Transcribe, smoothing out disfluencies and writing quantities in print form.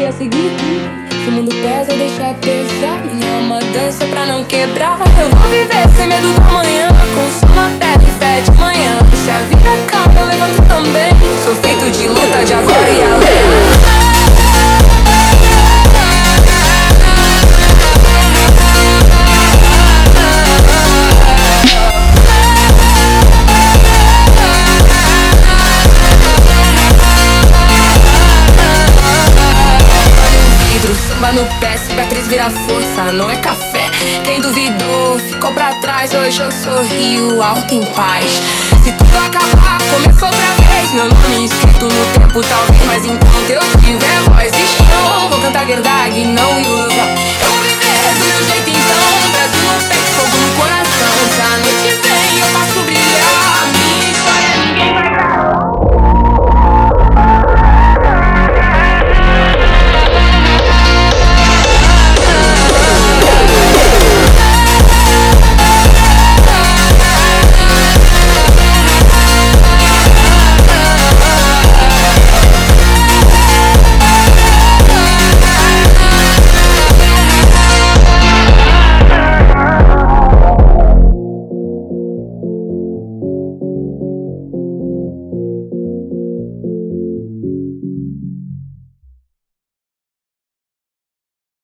dia seguinte. Se o mundo pesa, deixa pesar. Minha alma dança pra não quebrar. Eu vou viver sem medo da manhã, com sono até de 7 de manhã. Se a vida acaba, eu levanto também. Sou feito de luta, de agora e além. Samba no pé, cicatriz vira força, não é café. Quem duvidou ficou pra trás, hoje eu sorrio alto em paz. Se tudo acabar, começa outra vez. Meu nome escrito no tempo, talvez, mas enquanto eu tiver voz e chão, vou cantar verdade, não ilusão. Eu vou viver do meu jeito.